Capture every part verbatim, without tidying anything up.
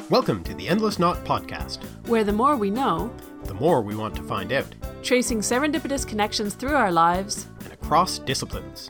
Welcome to the Endless Knot Podcast, where the more we know, the more we want to find out, tracing serendipitous connections through our lives and across disciplines.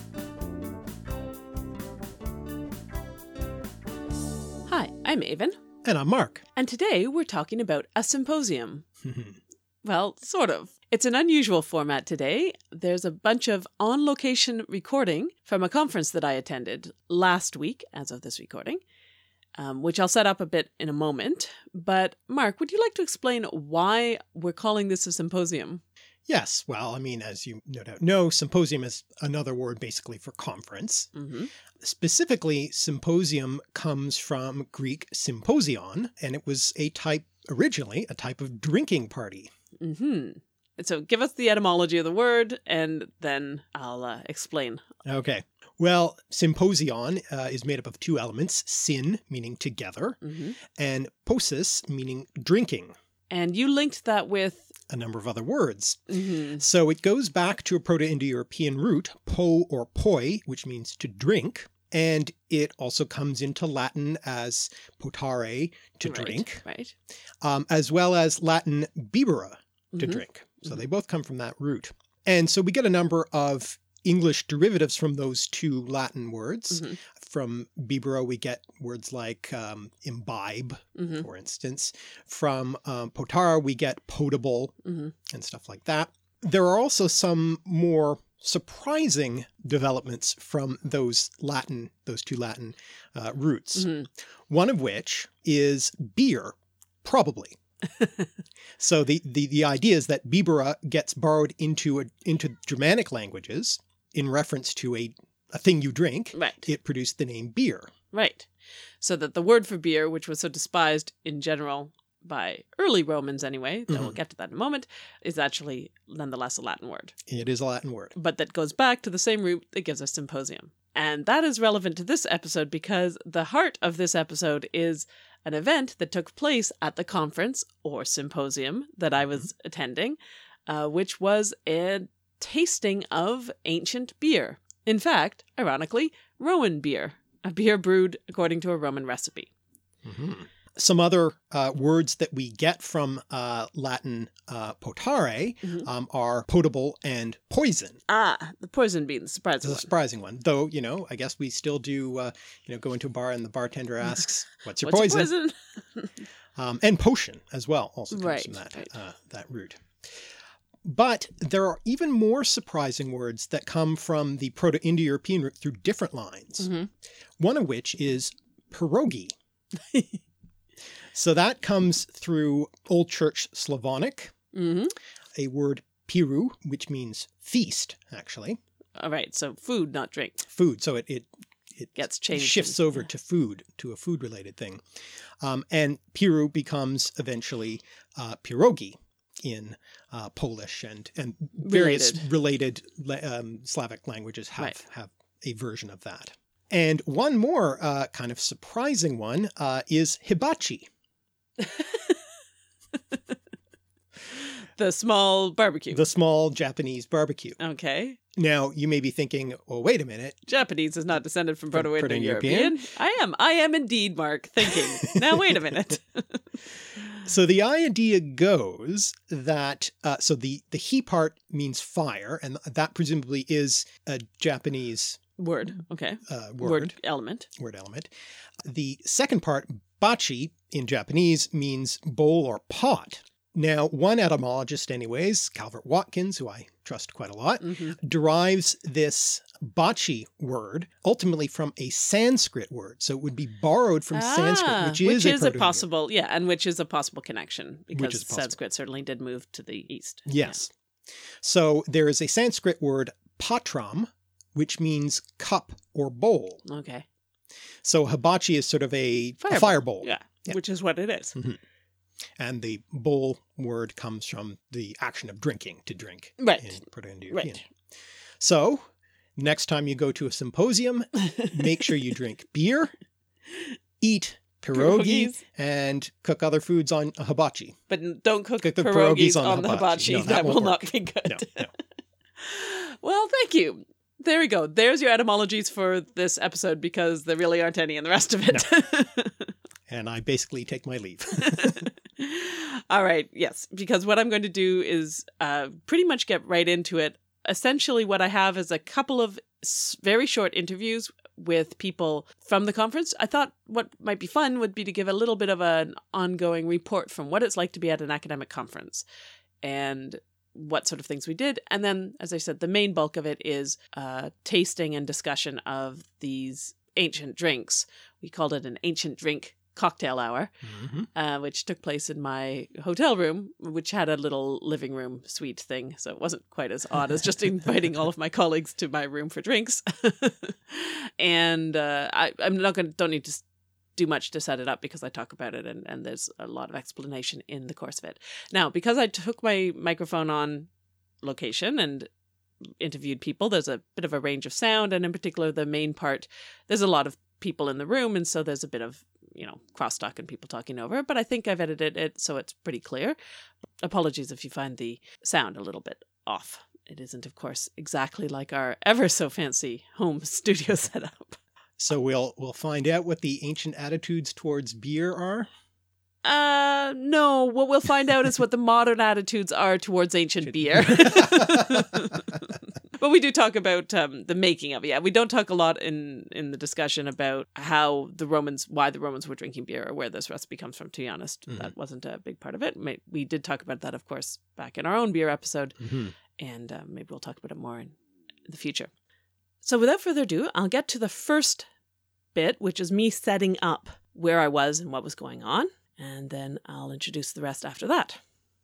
Hi, I'm Aven. And I'm Mark. And today we're talking about a symposium. Well, sort of. It's an unusual format today. There's a bunch of on-location recording from a conference that I attended last week, as of this recording, um, which I'll set up a bit in a moment. But Mark, would you like to explain why we're calling this a symposium? Yes. Well, I mean, as you no doubt know, symposium is another word basically for conference. Mm-hmm. Specifically, symposium comes from Greek symposion, and it was a type, originally, a type of drinking party. Mm-hmm. So give us the etymology of the word, and then I'll uh, explain. Okay. Well, symposion uh, is made up of two elements, syn, meaning together, Mm-hmm. and posis, meaning drinking. And you linked that with... A number of other words. Mm-hmm. So it goes back to a Proto-Indo-European root, po or poi, which means to drink. And it also comes into Latin as potare, to right, drink, right. um, as well as Latin bibera, to Mhm. drink. So Mhm. they both come from that root. And so we get a number of English derivatives from those two Latin words. Mhm. From bibera, we get words like um, imbibe, Mhm. for instance. From um, potara, we get potable Mhm. and stuff like that. There are also some more surprising developments from those Latin, those two Latin uh, roots. Mhm. One of which is beer, probably. So the, the, the idea is that bibera gets borrowed into a, into Germanic languages in reference to a, a thing you drink. Right, It produced the name beer. right. So that the word for beer, which was so despised in general by early Romans anyway, though we'll Mhm. get to that in a moment, is actually nonetheless a Latin word. It is a Latin word. But that goes back to the same root that gives us symposium. And that is relevant to this episode because the heart of this episode is an event that took place at the conference or symposium that I was attending, uh, which was a tasting of ancient beer. In fact, ironically, Roman beer, a beer brewed according to a Roman recipe. Mm-hmm. Some other uh, words that we get from uh, Latin uh, potare Mhm. um, are potable and poison. Ah, the poison bean, the It's surprising a one. surprising one, though, you know, I guess we still do, uh, you know, go into a bar and the bartender asks, what's your What's poison? your poison? Um, and potion as well also comes Right, from that, right. uh, that root. But there are even more surprising words that come from the Proto-Indo-European root through different lines, Mhm. one of which is pierogi. So that comes through Old Church Slavonic, Mhm. a word piru, which means feast, actually, All right, so food, not drink, food. So it, it, it gets changed. shifts and- over to food, to a food related thing. Um, and piru becomes eventually uh, pierogi in uh, Polish and, and various related, la- um, Slavic languages have, Right. have a version of that. And one more uh, kind of surprising one uh, is hibachi. The small barbecue. The small Japanese barbecue. Okay. Now, you may be thinking, well, wait a minute. Japanese is not descended from From Proto-Indo-European. I am. I am indeed, Mark, thinking. Now, wait a minute. So the idea goes that, uh, so the, the he part means fire, and that presumably is a Japanese Word. Okay. uh, Word, word, element. word element. The second part, bachi, in Japanese means bowl or pot. Now, one etymologist anyways, Calvert Watkins, who I trust quite a lot, hmm derives this bachi word ultimately from a Sanskrit word. So it would be borrowed from Sanskrit, which is, which a, is a Proto-Indo- possible, yeah, and which is a possible connection because is possible. Sanskrit certainly did move to the east. Yes. So there is a Sanskrit word patram, which means cup or bowl. Yeah. Okay. So hibachi is sort of a, Fireball. a fire bowl. Yeah. Yeah. Which is what it is. And the bowl word comes from the action of drinking, to drink Right. in Proto-Indo-European. Right. So next time you go to a symposium, make sure you drink beer, eat pierogi, Pierogies. and cook other foods on a hibachi. But don't cook, Cook the pierogies, pierogies on on the the hibachi. hibachi. No, that that will won't not work. be good. No, no. Well, thank you. There we go. There's your etymologies for this episode because there really aren't any in the rest of it. And I basically take my leave. All right. Yes. Because what I'm going to do is uh, pretty much get right into it. Essentially, what I have is a couple of very short interviews with people from the conference. I thought what might be fun would be to give a little bit of an ongoing report from what it's like to be at an academic conference and what sort of things we did. And then, as I said, the main bulk of it is uh, tasting and discussion of these ancient drinks. We called it an ancient drink cocktail hour, mm-hmm. uh, which took place in my hotel room, which had a little living room suite thing. So it wasn't quite as odd as just inviting all of my colleagues to my room for drinks. and uh, I, I'm not going to, don't need to do much to set it up because I talk about it and, and there's a lot of explanation in the course of it. Now, because I took my microphone on location and interviewed people, there's a bit of a range of sound, and in particular, the main part, there's a lot of people in the room, and so there's a bit of, you know, crosstalk and people talking over, but I think I've edited it so it's pretty clear. Apologies if you find the sound a little bit off. It isn't, of course, exactly like our ever so fancy home studio setup. So we'll we'll find out what the ancient attitudes towards beer are? Uh, no. What we'll find out is what the modern attitudes are towards ancient beer. But we do talk about um, the making of it. Yeah, we don't talk a lot in, in the discussion about how the Romans, why the Romans were drinking beer or where this recipe comes from, to be honest. Mm-hmm. That wasn't a big part of it. We did talk about that, of course, back in our own beer episode. Mm-hmm. And uh, maybe we'll talk about it more in the future. So without further ado, I'll get to the first bit, which is me setting up where I was and what was going on. And then I'll introduce the rest after that.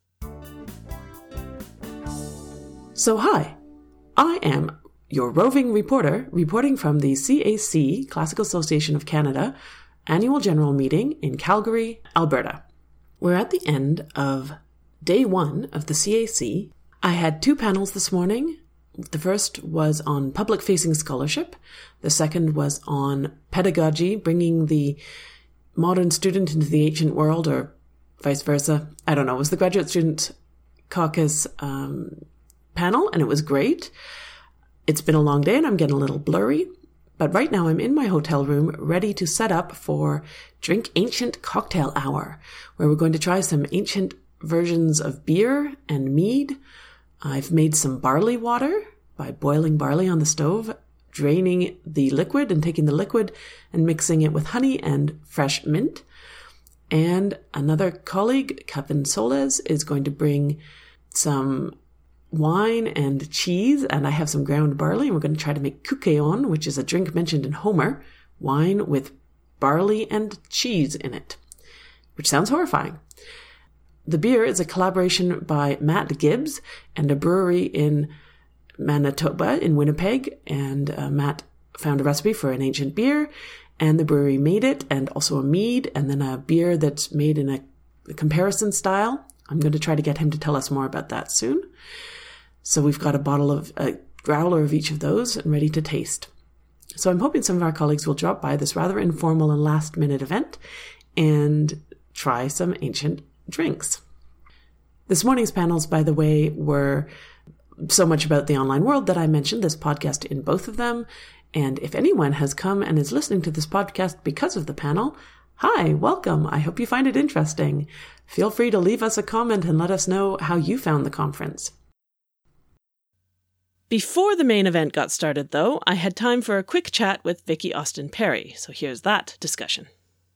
So hi, I am your roving reporter reporting from the C A C, Classical Association of Canada, annual general meeting in Calgary, Alberta. We're at the end of day one of the C A C. I had two panels this morning. The first was on public-facing scholarship. The second was on pedagogy, bringing the modern student into the ancient world, or vice versa. I don't know. It was the Graduate Student Caucus um, panel, and it was great. It's been a long day, and I'm getting a little blurry. But right now, I'm in my hotel room, ready to set up for Drink Ancient Cocktail Hour, where we're going to try some ancient versions of beer and mead. I've made some barley water by boiling barley on the stove, draining the liquid and taking the liquid and mixing it with honey and fresh mint. And another colleague, Kevin Soles, is going to bring some wine and cheese, and I have some ground barley, and we're going to try to make koukeon, which is a drink mentioned in Homer, wine with barley and cheese in it, which sounds horrifying. The beer is a collaboration by Matt Gibbs and a brewery in Manitoba in Winnipeg, and uh, Matt found a recipe for an ancient beer, and the brewery made it, and also a mead, and then a beer that's made in a, a comparison style. I'm going to try to get him to tell us more about that soon. So we've got a bottle of, a growler of each of those and ready to taste. So I'm hoping some of our colleagues will drop by this rather informal and last minute event and try some ancient drinks. This morning's panels, by the way, were so much about the online world that I mentioned this podcast in both of them. And if anyone has come and is listening to this podcast because of the panel, hi, welcome. I hope you find it interesting. Feel free to leave us a comment and let us know how you found the conference. Before the main event got started, though, I had time for a quick chat with Vicky Austin Perry. So here's that discussion.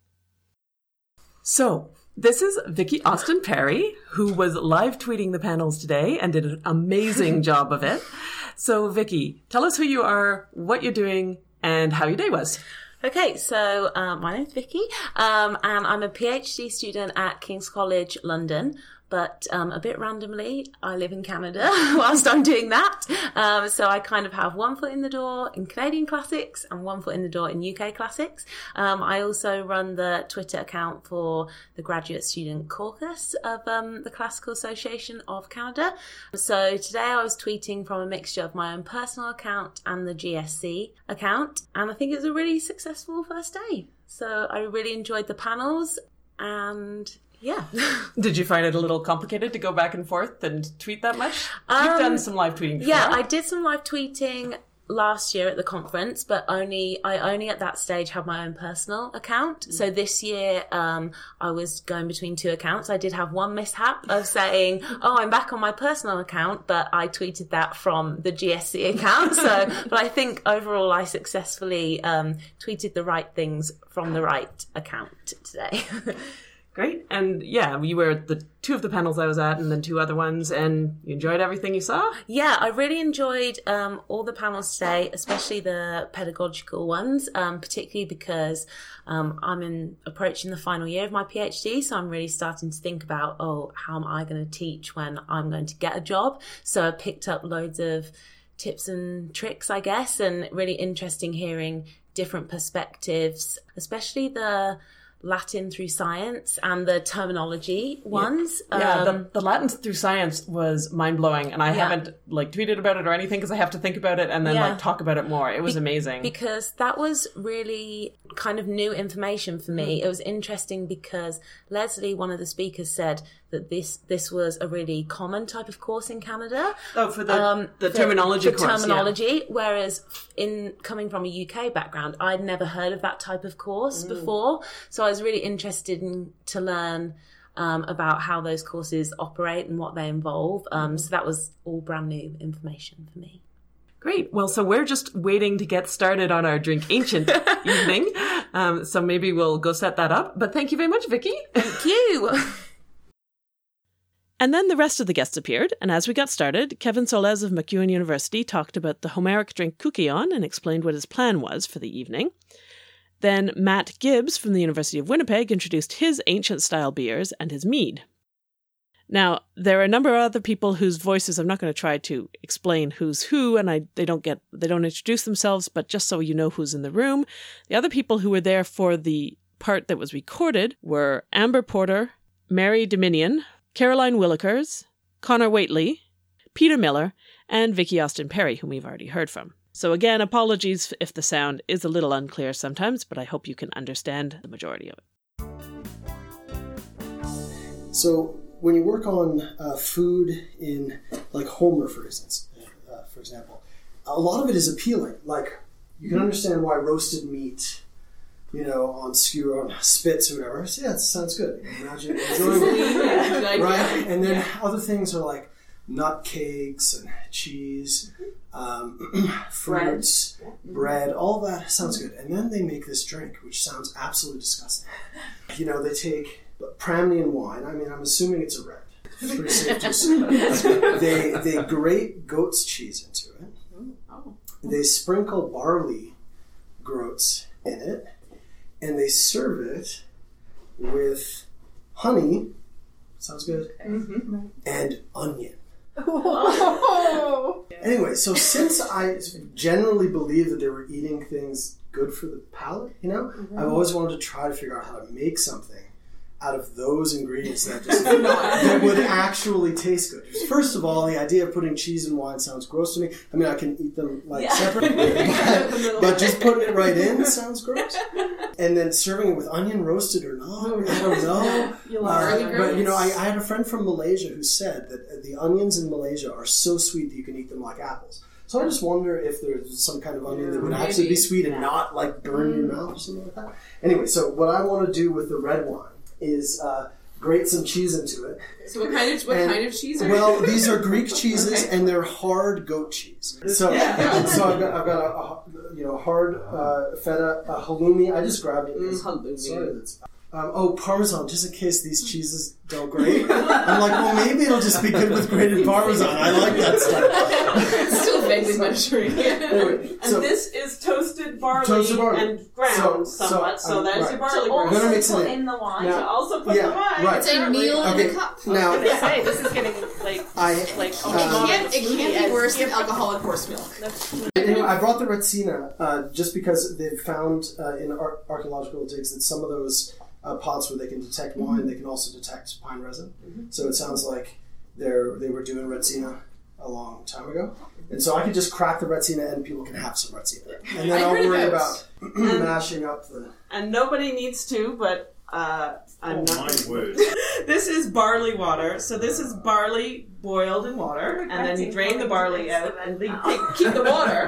So, this is Vicky Austin Perry, who was live tweeting the panels today and did an amazing job of it. So, Vicky, tell us who you are, what you're doing, and how your day was. Okay, so um, my name's Vicky, um, and I'm a PhD student at King's College London. But um, a bit randomly, I live in Canada whilst I'm doing that. Um, so I kind of have one foot in the door in Canadian classics and one foot in the door in U K classics. Um, I also run the Twitter account for the Graduate Student Caucus of um, the Classical Association of Canada. So today I was tweeting from a mixture of my own personal account and the G S C account. And I think it was a really successful first day. So I really enjoyed the panels and... yeah. Did you find it a little complicated to go back and forth and tweet that much? Um, You've done some live tweeting before. Yeah, I did some live tweeting last year at the conference, but only I only at that stage had my own personal account. So this year um, I was going between two accounts. I did have one mishap of saying, oh, I'm back on my personal account, but I tweeted that from the G S C account. So, but I think overall I successfully um, tweeted the right things from the right account today. Great. And yeah, you were at the two of the panels I was at and then two other ones, and you enjoyed everything you saw? Yeah, I really enjoyed um, all the panels today, especially the pedagogical ones, um, particularly because um, I'm in approaching the final year of my PhD, so I'm really starting to think about, oh, how am I going to teach when I'm going to get a job? So I picked up loads of tips and tricks, I guess, and really interesting hearing different perspectives, especially the Latin through science and the terminology ones. Yeah, yeah um, the, the Latin through science was mind-blowing, and I yeah. haven't like tweeted about it or anything because I have to think about it and then yeah. like talk about it more. It was Be- amazing. Because that was really kind of new information for me. Mm. It was interesting because Leslie, one of the speakers, said that this this was a really common type of course in Canada. Oh, for the, um, the for, terminology for course. terminology, yeah. whereas in coming from a U K background, I'd never heard of that type of course mm. before. So I was really interested in, to learn um, about how those courses operate and what they involve. Um, mm. So that was all brand new information for me. Great. Well, so we're just waiting to get started on our Drink Ancient evening. Um, so maybe we'll go set that up. But thank you very much, Vicky. Thank you. And then the rest of the guests appeared, and as we got started, Kevin Soles of MacEwan University talked about the Homeric drink Kukion and explained what his plan was for the evening. Then Matt Gibbs from the University of Winnipeg introduced his ancient-style beers and his mead. Now, there are a number of other people whose voices I'm not going to try to explain who's who, and I they don't get they don't introduce themselves, but just so you know who's in the room. The other people who were there for the part that was recorded were Amber Porter, Mary Dominion, Caroline Willikers, Connor Waitley, Peter Miller, and Vicky Austin Perry, whom we've already heard from. So again, apologies if the sound is a little unclear sometimes, but I hope you can understand the majority of it. So when you work on uh, food in, like Homer, for instance, uh, for example, a lot of it is appealing. Like, you can understand why roasted meat, you know, on skewer, on spits or whatever. So, yeah, it sounds good. Imagine enjoying it, right? And then yeah. other things are like nut cakes and cheese, um, fruits, bread. bread, all that sounds good. And then they make this drink, which sounds absolutely disgusting. You know, they take Pramnian wine. I mean, I'm assuming it's a red. Pretty safe to assume. They they grate goat's cheese into it. They sprinkle barley groats in it, and they serve it with honey. Sounds good. Mm-hmm. And onion. Anyway, so since I generally believe that they were eating things good for the palate, you know, mm-hmm. I've always wanted to try to figure out how to make something out of those ingredients that just that would actually taste good. First of all, the idea of putting cheese in wine sounds gross to me. I mean, I can eat them like yeah. separately, but, but just putting it right in sounds gross. And then serving it with onion, roasted or not, I don't know. Uh, but you know, I, I had a friend from Malaysia who said that the onions in Malaysia are so sweet that you can eat them like apples. So I just wonder if there's some kind of onion that would Maybe. actually be sweet and yeah. not like burn mm. your mouth or something like that. Anyway, so what I want to do with the red wine is uh, grate some cheese into it. So what kind of what and, kind of cheese are Well, these are Greek cheeses, okay. and they're hard goat cheese. So, yeah. so I've got, I've got a, a you know hard uh, feta, a halloumi. I just grabbed it. Mm, halloumi. Sorry, that's, um, oh, Parmesan, just in case these cheeses don't grate. I'm like, well, maybe it'll just be good with grated Parmesan. I like that stuff. It's still vaguely Mediterranean. Anyway, and so, this is toasted barley, toasted barley. and ground so, somewhat, so, so um, there's right. your barley ground. We're going to mix it in. in the wine. Now, to also put yeah, the wine. Right. It's a meal okay. in a cup. Now, I was gonna say, this is getting like, I, like um, it can't, it can't be worse than alcoholic horse milk. Anyway, I brought the Retsina uh, just because they've found uh, in ar- archaeological digs that some of those uh, pots where they can detect wine, mm-hmm. they can also detect pine resin. Mm-hmm. So it sounds like they're they were doing Retsina a long time ago. And so I could just crack the Retsina and people can have some Retsina. And then I'll worry about mashing up the... And nobody needs to, but uh, I'm oh, not... my word. This is barley water. So this is barley boiled in water, and then you drain the barley out and leave, take, keep the water.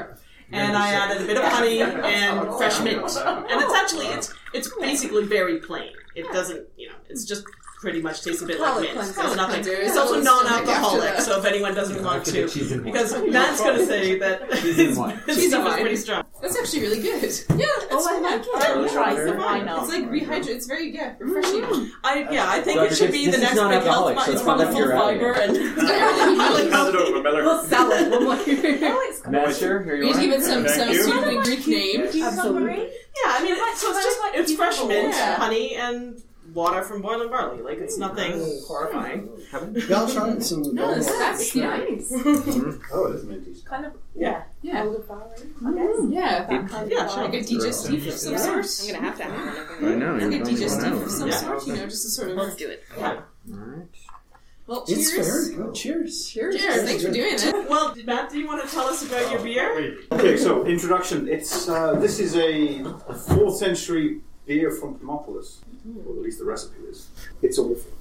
and I added a bit of honey and fresh mint. And it's actually it's it's basically very plain. It doesn't, you know, it's just pretty much tastes a bit like mint. It's nothing. It's also non-alcoholic, so if anyone doesn't want to, because Matt's going to say that his stuff is pretty strong. That's actually really good. Yeah, Oh, I like it. I will try some. some. Why not? It's like rehydrate. It's very yeah, refreshing. I yeah, I think So it should be this the is next big health. non-alcoholic, so It's it's not like full of you're out fiber there. and. Hand it over, Miller. We'll sell it. We'll like, Master, here We you need to are. give it some Thank some you. suitably Greek name. absolutely. Yeah, I mean, it's, so it's just like it's fresh mint, Yeah. honey, and water from boiling barley. Like it's nothing horrifying. Yeah, I'll try it. Some No, that's, that's nice. Oh, it is minty. Kind of, Yeah. Yeah, I yeah. That kind Yeah, of sure. Like a digestif of some Yeah. sort. I'm gonna have to have one of I them. know. Like you're a going digestif out. of some Yeah. sort, you know, just a sort of. Let's do it. Alright. Well, It's cheers. very good. Cheers. Cheers. Cheers. Thanks for doing that. Well, Matt, do you want to tell us about your beer? Okay, so introduction. It's uh, this is a fourth century beer from Thermopolis, or at least the recipe is. It's awful.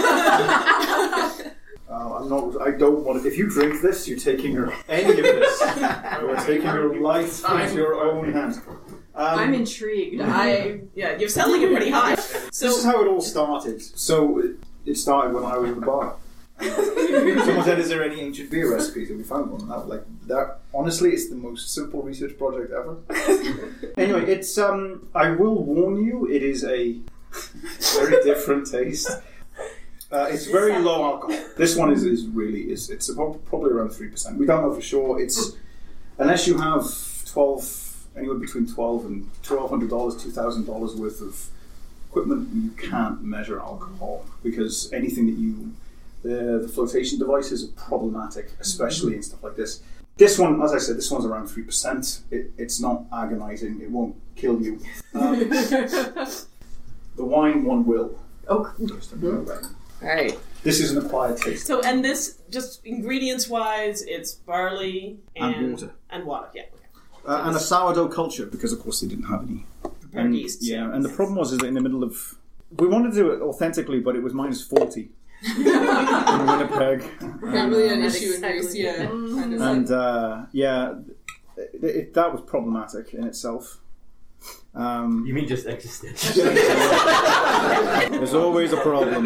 Uh, I'm not. I don't want. If you drink this, you're taking your any of this. You're taking your life into your own hands. Um, I'm intrigued. I Yeah, you're selling it pretty high. This is how it all started. So it, it started when I was in the bar. Someone said, "Is there any ancient beer recipes?" And we found one. And that, like that, honestly, it's the most simple research project ever. Anyway, it's um. I will warn you, it is a very different taste. Uh, it's very low alcohol. This one is, is really is it's about, probably around three percent. We don't know for sure. It's unless you have twelve anywhere between twelve and twelve hundred dollars, two thousand dollars worth of equipment, you can't measure alcohol because anything that you the the flotation devices are problematic, especially in stuff like this. This one, as I said, this one's around three percent. It, it's not agonizing. It won't kill you. Um, the wine one will. Oh. Alright. This is an acquired taste. So, and this, just ingredients-wise, it's barley and, And water. And water, yeah. Uh, and a sourdough culture, because of course they didn't have any. Prepared yeast. Yeah, and the problem was is that in the middle of... We wanted to do it authentically, but it was minus forty in Winnipeg. not really an Um, issue in Greece. Yeah. Kind of And uh, yeah, it, it, that was problematic in itself. Um, You mean just existential? there's always a problem.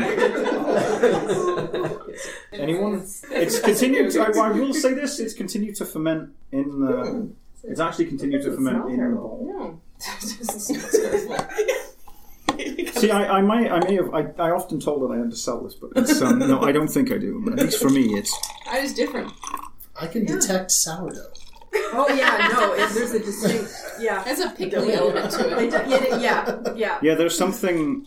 Anyone? It's continued. To, I, I will say this: it's continued to ferment in the. It's actually continued to ferment in the bottle. No. See, I, I might, I may have, I, I often told that I had to sell this, but it's, um, no, I don't think I do. At least for me, it's. I was different. I can detect sourdough. Oh yeah, no, it, there's a distinct, yeah. There's a pickly element to They it. do- yeah, yeah, yeah. Yeah, there's something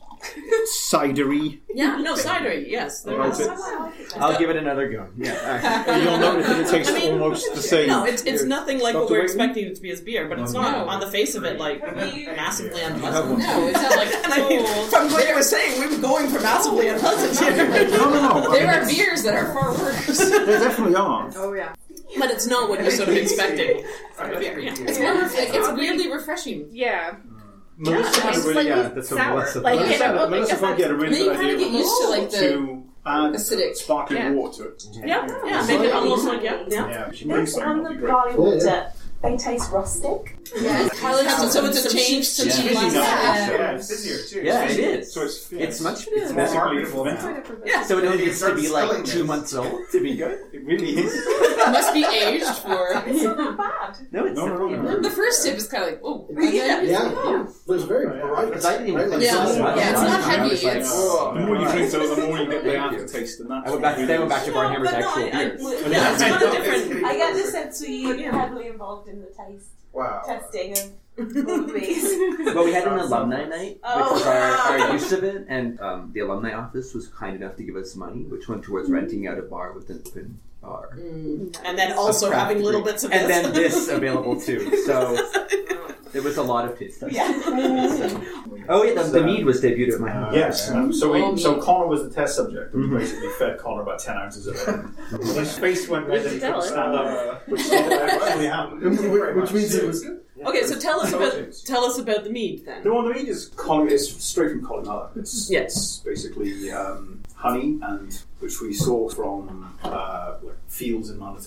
cidery. Yeah, no, cidery, yes. There Right, is. it- I'll give it another go. Yeah. Alright. You'll notice that it tastes I mean, almost the same. No, it's, it's nothing like what Doctor we're Wayton? expecting it to be as beer, but it's not No. on the face of it like massively unpleasant. No, it's not like. And I mean, from what you were saying, we were going for massively unpleasant here. No, no, no. I There mean, are beers that are far worse. there definitely are. Oh yeah. But it's not what you're sort of expecting from a beer. Yeah. It's more ref- like, it's weirdly refreshing. Yeah. Melissa had a really, slightly yeah, that's what sour. Melissa Like, thought. you know, Melissa, Melissa like, Funky had a really Then you good kind of idea get used to like the. to add acidic. sparkling Yeah. water to it. Yeah, yeah, make it almost like, yeah, yeah. Yeah, she This brings something. and That'll the be great. barley Yeah, water, yeah. they taste rustic. Yeah, Kylie has to, so it's a change to It's the fizzy last. now. Yeah. Yeah, it's fizzier too. Yeah, It's it fizzy. is. So it's, yeah, It's much. It's more basically marketable now. Yeah. So it only needs to be Selling like this. two months old to be good. It really is. Must be aged for. It's not that bad. No, it's No, no, no, no. The first sip is kind of like, oh. Yeah, Okay. yeah. But it's very bright. Because I didn't even right? think Like Yeah. so much. Yeah, it's not I heavy, was like, it's- oh, The more you drink, alright. though, the more you get the Thank you. aftertaste, and that's I went back. They went back to Barnhammer's but no, actual I, I, beer. yeah, it's kind of different. I get the sense we heavily involved in the taste Wow. testing of all of these. Well, we had an alumni night, Oh, which was our, wow. our use of it, and um, the alumni office was kind enough to give us money, which went towards renting out a bar with an open bar. Mm. And then also having little bits of and this. then this available too. So there was a lot of taste testing. Yeah. Oh yeah, the, the mead was debuted at my house. Yes. Um, so Oh, we, so mead. Connor was the test subject. And Mm-hmm. we basically fed Connor about ten ounces of it. His face went red and he couldn't tell it. stand up, which actually happened. Which means it was good. Okay, so tell us So about it's- tell us about the mead then. The one the mead is Colin, it's straight from Colorado. It's Yeah. it's basically um, honey, and which we source from uh, like fields in Manitoba.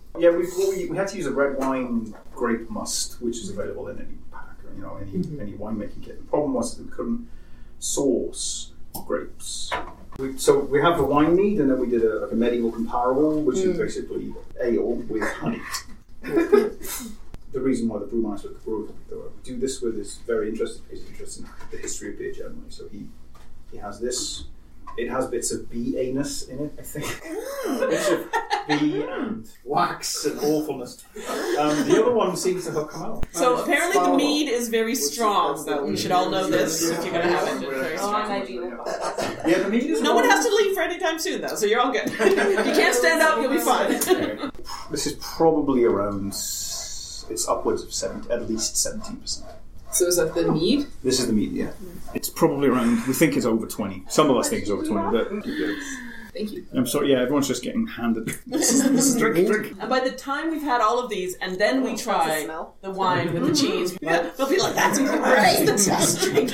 Yeah, we, well, we we had to use a red wine grape must, which is available in any pack or you know any mm-hmm. any winemaking kit. The problem was that we couldn't source grapes. We, so we have the wine mead, and then we did a, like a medieval comparable, which mm. is basically ale with honey. The reason why the brewmaster at the brewery we do this with is very interesting. He's interested in the history of beer generally. So he he has this. It has bits of bee anus in it, I think. Bits of bee and wax and awfulness. Um, the other one seems to have come out. So um, apparently Sparrow, the mead is very strong, though. You should all know this if you're going to have it. Very strong. Yeah, the mead is No one has to leave for any time soon, though, so you're all good. If you can't stand up, you'll be fine. This is probably around... It's upwards of seventy, at least seventeen percent. So is that the mead? This is the mead, yeah. It's probably around, we think it's over twenty. Some of us think it's over twenty, but... Thank you. I'm sorry, yeah, everyone's just getting handed... This is, this is drink, drink. And by the time we've had all of these, and then we try the wine with the cheese, yeah, they'll be like, that's great! That's just drink.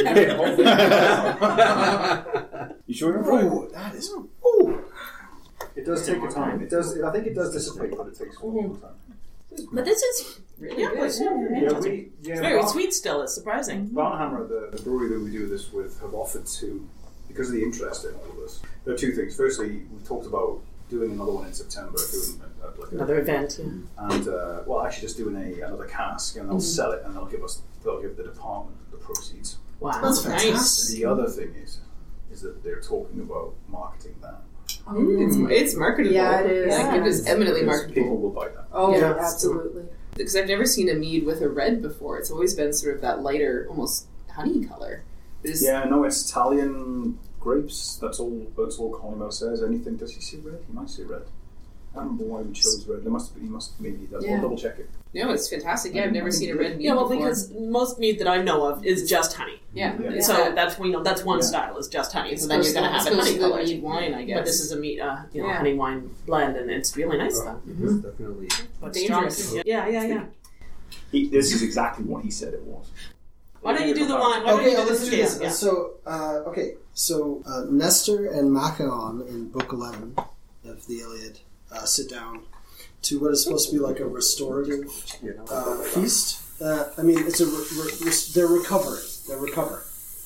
You sure you're right? Oh, that is... Ooh. It does take a time. It does. I think it does dissipate, but it takes a long time. But this is really yeah, good. Yeah, we, yeah, it's very Bar- sweet still, it's surprising. Barnhammer, the, the brewery that we do this with, have offered to, because of the interest in all of this, there are two things. Firstly, we've talked about doing another one in September, doing a, a, like another a, event, yeah. And, uh, well, actually just doing a, another cask, and they'll mm-hmm. sell it, and they'll give us, they'll give the department the proceeds. Wow, that's fantastic. The other thing is, is that they're talking about marketing that. Mm. It's it's marketable. Yeah, it is. Like, it is eminently because marketable. People will buy that. Oh, yeah, absolutely. Because I've never seen a mead with a red before. It's always been sort of that lighter, almost honey color. It's, yeah, no, it's Italian grapes. That's all. That's all Colin says. Anything? Does he say red? He might say red. I don't know why we chose red. There must be. He must maybe. That's, yeah. We'll double check it. No, it's fantastic. Yeah, I've never seen a red mead. Yeah, well, before. because most mead that I know of is just honey. Yeah, yeah. So yeah. that's we know that's one yeah. style is just honey. So It's then you're going to have to a honey the colored mead wine, I guess. But this is a mead, uh, you know, Yeah. honey wine blend, and it's really nice though. Mm-hmm. It's definitely But dangerous. strong. Yeah, yeah, yeah. He, this is exactly what he said it was. Why don't you do the wine? Why don't Okay, you do let's this do again? this. Yeah. So, uh, okay, so uh, Nestor and Machaon in Book eleven of the Iliad uh, sit down to what is supposed to be like a restorative uh, feast. Uh, I mean, it's a re- re- they're recovering. They're recovering,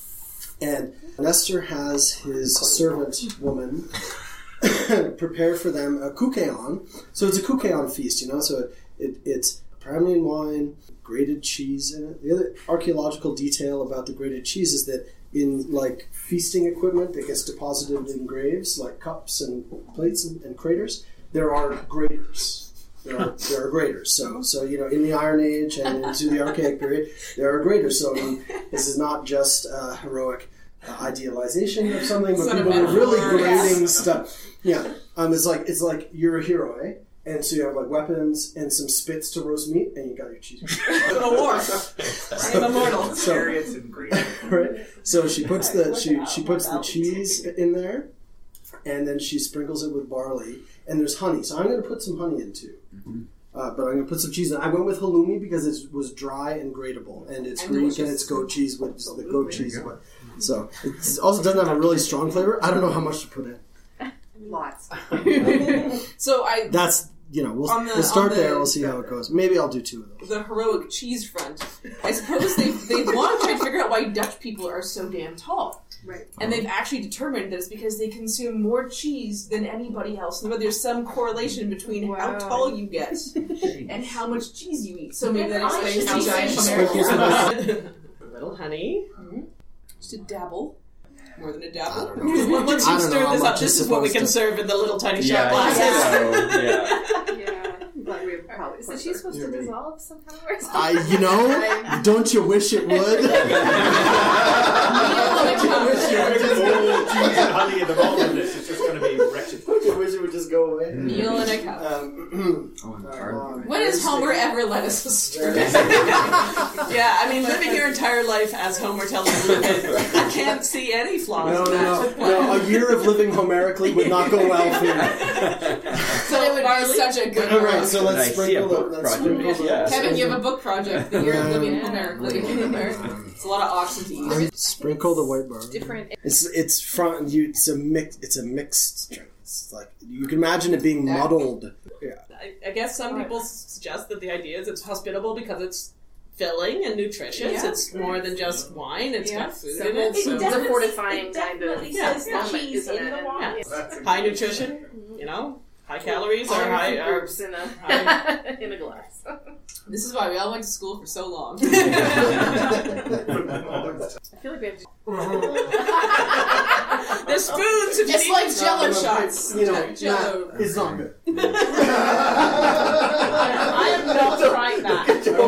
and Nestor has his servant woman prepare for them a koukeon. So it's a koukeon feast, you know. So it, it, it's Pramnian wine, grated cheese in it. The other archaeological detail about the grated cheese is that in like feasting equipment that gets deposited in graves, like cups and plates and, and craters, there are graters. There are, there are graters. So, so you know, in the Iron Age and into the Archaic period, there are graters. So, I mean, this is not just a heroic uh, idealization of something, but people are really grading stuff. Yeah, um, it's like it's like you're a hero, eh? And so you have like weapons and some spits to roast meat, and you got your cheese. Go to war. I'm immortal. So, right. So she puts the she she puts the cheese in there, and then she sprinkles it with barley, and there's honey. So I'm going to put some honey in too. Mm-hmm. Uh, but I'm going to put some cheese in. I went with halloumi because it was dry and grateable, and it's and Greek and it's goat cheese with the goat cheese. Go. So it also doesn't have a really strong flavor. I don't know how much to put in. Lots. So I. That's. You know, we'll, the, we'll start the, there. We'll see how it goes. Maybe I'll do two of those. The heroic cheese front. I suppose they they want to try to figure out why Dutch people are so damn tall. Right. And they've actually determined that it's because they consume more cheese than anybody else. And there's some correlation between wow. how tall you get and how much cheese you eat. So maybe that explains how giant Americans are. A little honey. Mm-hmm. Just a dabble. More than a dabble. Once you stir this up, this is what we can to... serve in the little tiny yeah, shot glasses. Yeah. So, yeah. But we probably is the cheese supposed to dissolve somehow or something? I, you know, don't you wish it would? Don't you wish it would? All cheese and honey at the bottom of this is just going to be wretched. Don't you wish it would just go away? Meal in a cup. Um, oh, when has Homer ever let us astray? Yeah, I mean, living your entire life as Homer tells you to live it, I can't see any flaws no, in no, that. no, no. A year of living Homerically would not go well for you. So it would be such a good All right, so let's nice. sprinkle Yeah, the let's sprinkle the- yeah. Kevin, you have a book project that you're Yeah. living Homerically. It's a lot of oxygen. Sprinkle the white bar. Different. It's it's front. You, it's a mix. It's a mixed drink. It's like you can imagine it being muddled. Yeah. I, I guess some people suggest that the idea is it's hospitable because it's filling and nutritious. Yeah. It's more than just wine. It's Yeah. got food So in it. it's So. a fortifying kind of Yeah. says Yeah. cheese Isn't in it? the wine. Yeah. High nutrition, you know, high calories or All high food or groups in a high- in a glass. This is why we all went to school for so long. I feel like we have to. There's spoons. If you It's need like them. Jello No, shots. You know, Jello. not- it's not good. I am not trying that.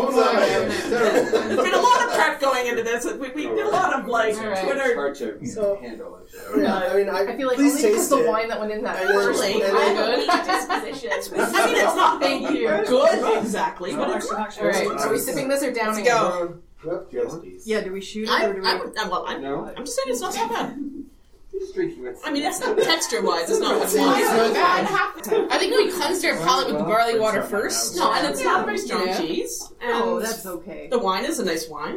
There's been a lot of prep going into this. We, we did a lot of like Right. Twitter. Hard to So- handle it. Yeah, I mean, I, I feel like please only because taste the it. wine that went in that And then- first. and I then- have a weak disposition. I mean, it's not Thank you. good exactly, but it's All right, are we sipping this or downing Let's it? go. Yep. Yeah, do we shoot it I, or do we? I, would- I, well, I, No. I'm just saying it's not that bad. Just drinking with. I mean, it's not texture-wise. It's not It's good not wine. bad. I think we cleansed our palate with the barley water first. No, and it's not a very strong Yeah. cheese. And Oh, that's okay. the wine is a nice wine.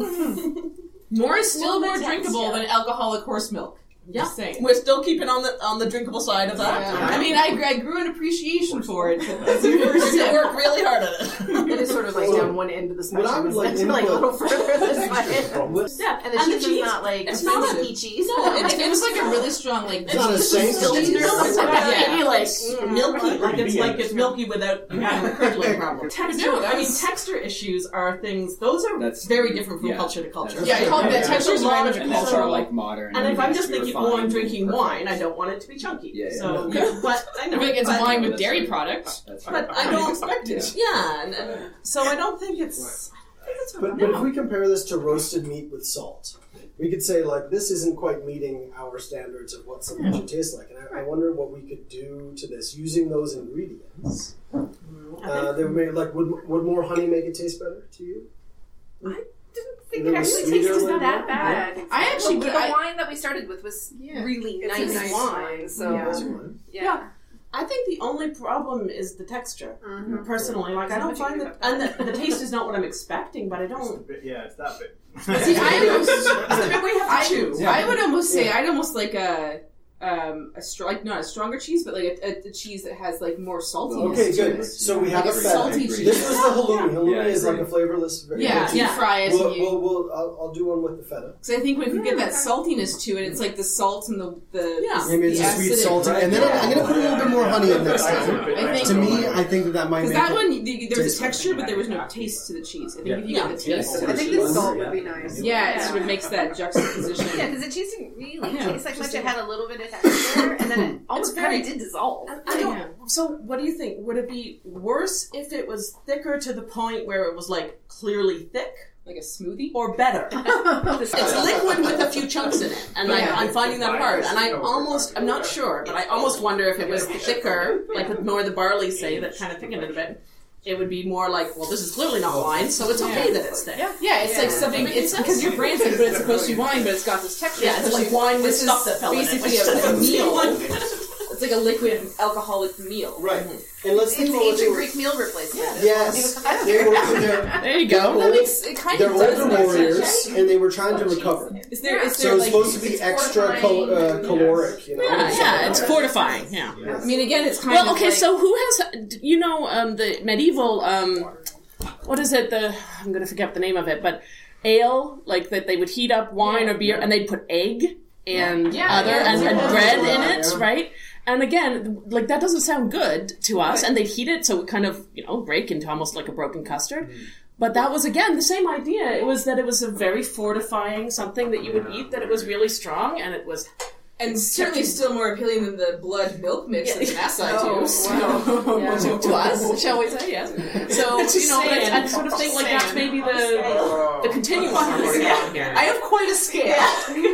More is still Well, more the drinkable texture. than alcoholic horse milk. Yeah, Just saying. we're still keeping on the on the drinkable side of that. I mean, I, I grew an appreciation for it. But We're gonna work really hard at it. It is sort of like down one end of the What I spectrum. would like It's like a input- little further this way. Yeah, And the cheese is not like it's not a silky cheese. No, it, it was like a really strong, like, It's not a saint. Still It's milk. not- It's like Yeah. maybe like mm, milky, like it's like it's milky without you having a curdling problem. Texture, No, I mean, that's- texture issues are things; those are That's- very different from yeah. culture to culture. Yeah, I call it that. There's Texture's a lot very of much a people- cultural, like modern. And if I'm just thinking, oh, I'm refined. drinking wine, I don't want it to be chunky. Yeah, yeah. So, Yeah. but I I know, think it's but, wine with That's dairy right. products. That's but right. I don't expect it. Yeah, and, and so I don't think it's. I don't think it's But, but if we compare this to roasted meat with salt, we could say like this isn't quite meeting our standards of what something should taste like, and I, I wonder what we could do to this using those ingredients. Uh, they may, like would would more honey make it taste better to you? I didn't think It it was actually sweeter tasted than that that? bad. I actually- the, but the I- wine that we started with was Yeah. really It's nice, a nice wine. wine. So Yeah. That's fine. yeah. I think the only problem is the texture. Mhm. Personally, like I don't find that, and the, the taste is not what I'm expecting, but I don't. Yeah, it's that bit. See, I almost, It's the bit we have to I, chew. I would almost say I'd almost like a um a str- like not a stronger cheese, but like a, a, a cheese that has like more saltiness. Okay, to good. it. So we have Like a a feta. salty This cheese. was the halloumi. Halloumi Yeah, I is like agree. a flavorless. very Yeah, good you cheese. fry it. We'll, and you, we'll, we'll, I'll, I'll do one with the feta. Because I think we could get that saltiness to it. It's like the salt and the the Yeah. Maybe it's the a sweet acidic- salty, and then I'm, I'm gonna put a little bit more honey in next time. I think To me, I think that that might because make that it. one the, there was taste a texture, but there was no taste to the cheese. I think if you Yeah. get the taste, I think the salt would be nice. yeah, it sort of makes that juxtaposition. Yeah, because the cheese didn't really Yeah. taste like much. It had a little bit of texture, and then it almost very- kind of did dissolve. I don't. Yeah. So, what do you think? Would it be worse if it was thicker to the point where it was like clearly thick, Like a smoothie. or better? It's liquid with a few chunks in it, and I, Yeah. I'm finding that hard. And I almost, I'm not sure, but I almost wonder if it was thicker, like with more of the barley, say, that kind of thickened it a bit. It would be more like, well, this is clearly not wine, so it's okay that it's thick. Yeah, yeah, it's like something. It's because you're branded, but it's supposed to be wine, but it's got this texture. Yeah, it's like wine with This is stuff that fell in it. basically which a, like a doesn't seem meal. like- It's like a liquid alcoholic meal. Right. And let's It's think an about what they ancient were. Greek meal replacement. Yes, they were. They're, There you they're go. That old, makes it kind they're of does older make warriors, sense. and they were trying to recover. Is there? Is So there it's like? supposed to be it's extra fortifying? cal- uh, caloric. You know. Yeah, yeah, it's fortifying. Yeah. I mean, again, it's kind Well, of okay. like, So who has you know um, the medieval um, what is it? The I'm going to forget the name of it, but ale like that they would heat up wine or beer and they'd put egg and Yeah, other yeah, and, and yeah. bread in Yeah. it, right? And again, like that doesn't sound good to us, and they'd heat it so it kind of you know break into almost like a broken custard. But that was again the same idea. It was that it was a very fortifying something that you would eat. That it was really strong, and it was. and certainly still more appealing than the blood milk mix that Maasai Oh, do. So, wow. yeah. to, to us, shall we say? Yes. So you know, but I, I sort of think like that's maybe the the continuum. Yeah. I have quite a scale.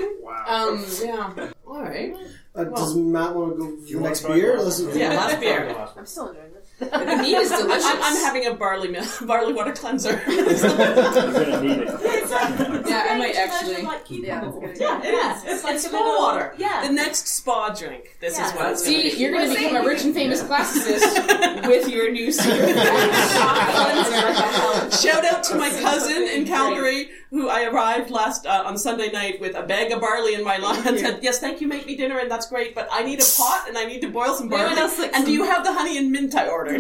Um, yeah. All right. Uh, does Matt want to go for the next beer? Let's- Yeah, last beer. I'm still enjoying this. The meat is delicious. I'm, I'm having a barley milk, barley water cleanser. You're gonna need it. So Yeah, I might actually. Like Yeah, Yeah, it is. It's like spa water. Yeah. The next spa drink. This Yeah. is what it's going to See, be. you're going to become a rich and famous classicist with your new secret. Shout out to my cousin in Calgary, who I arrived last uh, on Sunday night with a bag of barley in my lap and said, "Yes, thank you, make me dinner, and that's great, but I need a pot and I need to boil some barley. And do you have the honey and mint I ordered?"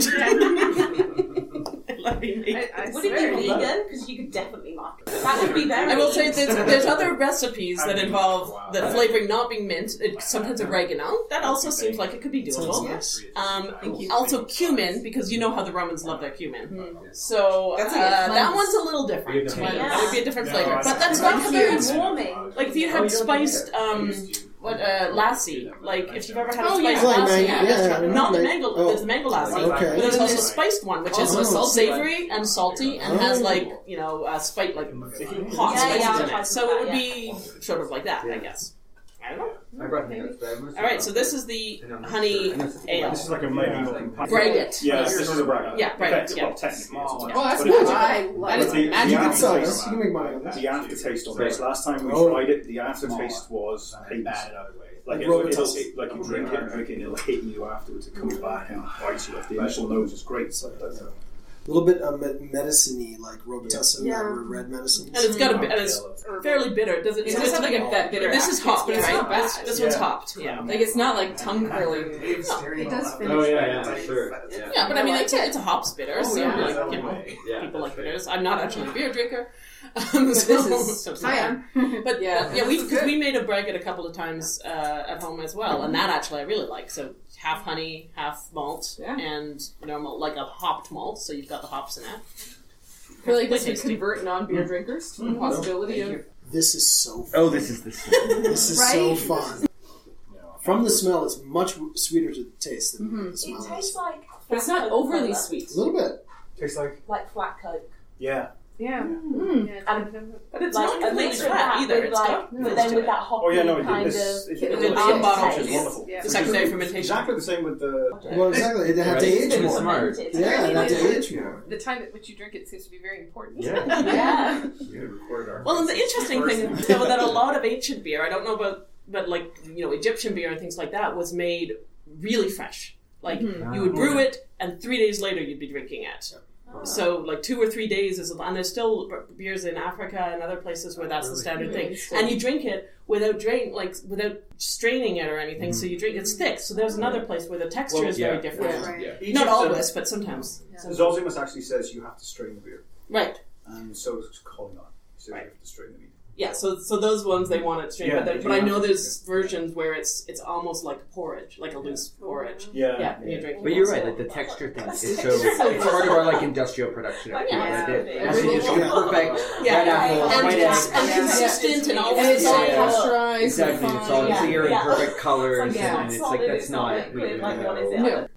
Let me make I, I it. Would it be vegan? Because you could definitely market it. That would be very I will say there's, there's other recipes that involve the flavoring not being mint. It, sometimes oregano. That also seems like it could be doable. Um, also cumin, because you know how the Romans love their cumin. So uh, That's a- that one's a little different. Yeah. That would be a different flavor. Yeah. But that's not very warming. like if you had spiced um, what uh, lassi. Like if you've ever had a Oh, spiced yeah. Like lassi, mango- yeah, yeah, not the like- mango. oh. There's the mango lassi. Okay. But there's also a spiced one, which is Oh. savory and salty and has Oh. like you know uh, spice like hot Yeah, spices yeah, in yeah. it. So it would be sort of like that, I guess. I don't know. I brought notes, but I must- All right, so this is the honey ale. This is like a medieval companion. Braggot. Yeah, this is a braggot. Yeah, braggot, Effective- yeah. Well, technically, it's Oh, that's but it's- magic. I love but it. the- Magic the You can sell aftertaste- this. You can make money on this. The aftertaste of this. Last time we Oh. tried it, the aftertaste was Hades. Like, it'll, it'll, it, like you drink it and drink it, and it'll hit you afterwards. It comes back and bites you. Like the initial nose is great. So that's, uh, A little bit of me- medicine-y, like Robitussin, Yeah. that were red medicines. And it's got a bit, and it's fairly bitter. Does it? It Does doesn't it have like a, that bitter This is aftertaste, hopped, but it's right? not bad. This, this one's Yeah. hopped. Yeah. Like it's not like tongue curling. It does finish. Oh yeah, yeah, sure. Yeah. Yeah, but I mean, it's a, it's a hops bitter, so yeah. like, you know, Yeah. people like bitters. I'm not actually a beer drinker. Um, But so, this is. so it's I not- am. But Yeah, yeah, yeah, we this is because good. we made a braggot a couple of times uh, at home as well, and that actually I really like. So half honey, half malt, Yeah. and normal like a hopped malt. So you've got the hops in it. I feel like this would Tasty. convert non-beer drinkers to the possibility of. This is so fun. Oh, this is the. This is so Right? fun. From the smell, it's much sweeter to the taste than Mhm. the smell. It tastes like. But it's not overly sweet. A little bit. tastes like Like flat coke. yeah. Yeah. Mm. And But it's like not a completely mix of flat that either. with It's like, got but flavors then to with it. that hoppy Oh yeah, no, kind this, of. it's, It's it's, in it's bottle, is which is wonderful. Yeah. The secondary It's fermentation. exactly the same with the. Well, exactly. They have to Right. age It's more. smart. Yeah, they have to Really age more. The time at which you drink it seems to be very important. Yeah. Yeah. We gotta record our. Well, and the interesting thing is though, that a lot of ancient beer, I don't know about, but like you know, Egyptian beer and things like that was made really fresh. Like Mhm. you would brew it, and three days later you'd be drinking it. So like two or three days is, and there's still beers in Africa and other places where that's the standard thing. And you drink it without drain, like without straining it or anything. So you drink it's thick. So there's another place where the texture Well, is yeah. very different. Yeah. Right. Yeah. Not Egypt, always, but sometimes. uh, Zosimus actually says you have to strain the beer, Right. and so is Colin. He says Right. you have to strain the meat. Yeah, so so those ones they want it straight, Yeah, but, there- they but I do. know there's versions where it's it's almost like porridge, like a loose porridge. Yeah. Yeah, and you drink. But you're right, like the texture thing is so it's part of our like industrial production. Of Yeah. yeah. Like, it Yeah. has to just be perfect. Yeah. Red apple, And, white cons- egg. and Yeah. consistent and all And it's all Yeah. pasteurized. Exactly, and it's all fine. clear Yeah. and perfect colors, Yeah. and it's like that's not. Liquid, like, what is it? No.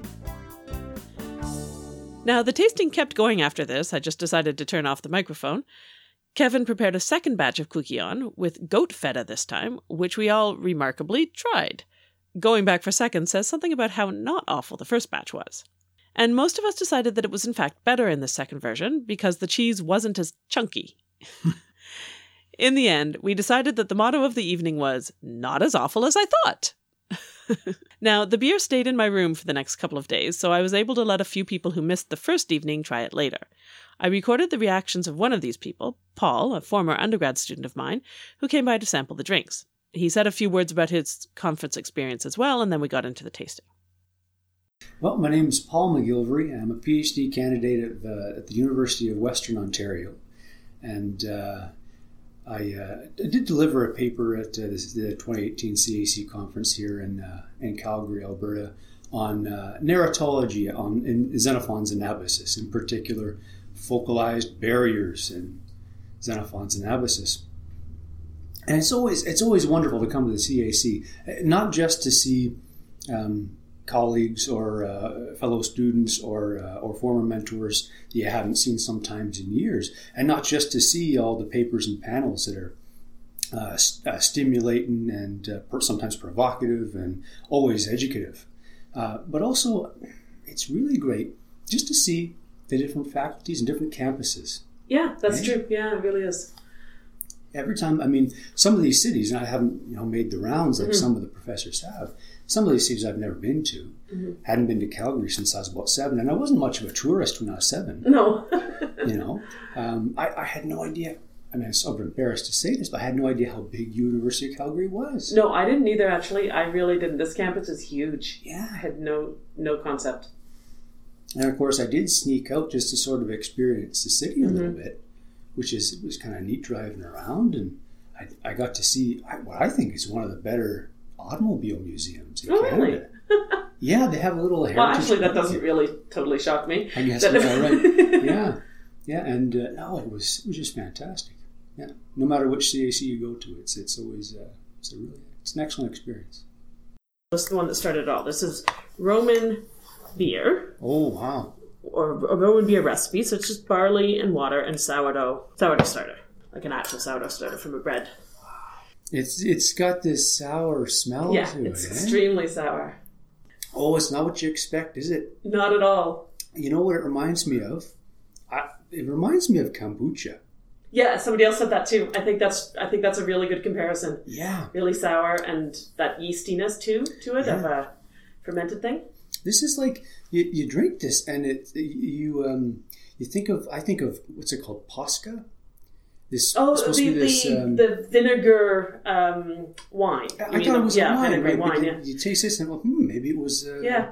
Now, the tasting kept going after this. I just decided to turn off the microphone. Kevin prepared a second batch of Kukion, with goat feta this time, which we all remarkably tried. Going back for seconds says something about how not awful the first batch was. And most of us decided that it was in fact better in the second version, because the cheese wasn't as chunky. In the end, we decided that the motto of the evening was, not as awful as I thought. Now, the beer stayed in my room for the next couple of days, so I was able to let a few people who missed the first evening try it later. I recorded the reactions of one of these people, Paul, a former undergrad student of mine, who came by to sample the drinks. He said a few words about his conference experience as well, and then we got into the tasting. Well, my name is Paul McGilvery. I'm a PhD candidate at the, at the University of Western Ontario. And uh, I, uh, I did deliver a paper at uh, this, the twenty eighteen C A C conference here in, uh, in Calgary, Alberta, on uh, narratology, on in Xenophon's Anabasis, in particular, focalized barriers in Xenophon's Anabasis. And it's always it's always wonderful to come to the C A C, not just to see um, colleagues or uh, fellow students or uh, or former mentors that you haven't seen sometimes in years, and not just to see all the papers and panels that are uh, st- uh, stimulating and uh, per- sometimes provocative and always educative, uh, but also it's really great just to see the different faculties and different campuses. Yeah, that's Yeah. true. Yeah, it really is. every time, I mean, some of these cities, and I haven't, you know, made the rounds like mm-hmm. some of the professors have. Some of these cities I've never been to. Mm-hmm. Hadn't been to Calgary since I was about seven, and I wasn't much of a tourist when I was seven. No. you know, um, I, I had no idea. I mean, I'm so embarrassed to say this, but I had no idea how big University of Calgary was. No, I didn't either, actually. I really didn't. This campus is huge. Yeah. I had no no concept. And of course, I did sneak out just to sort of experience the city a mm-hmm. little bit, which is it was kind of neat driving around, and I, I got to see what I think is one of the better automobile museums in oh, Canada. Really? Yeah, they have a little heritage. Well, actually, that doesn't really totally shock me. I guess that's all right. Yeah, yeah, and uh, no, it was it was just fantastic. Yeah, no matter which C A C you go to, it's it's always uh, it's a really it's an excellent experience. This is the one that started it all. This is Roman beer. Oh wow! Or a Roman beer recipe. So it's just barley and water and sourdough sourdough starter, like an actual sourdough starter from a bread. It's it's got this sour smell yeah, to it. it's eh? extremely sour. Oh, it's not what you expect, is it? Not at all. You know what it reminds me of? I, it reminds me of kombucha. Yeah, somebody else said that too. I think that's I think that's a really good comparison. Yeah, really sour and that yeastiness too to it yeah. of a fermented thing. This is like you, you drink this and it you um you think of I think of what's it called Posca. This oh supposed the to be this, the, um, the vinegar um, wine. I, I thought it was yeah, wine, vinegar right? wine. You, yeah, you taste this and well, hmm, maybe it was uh, yeah,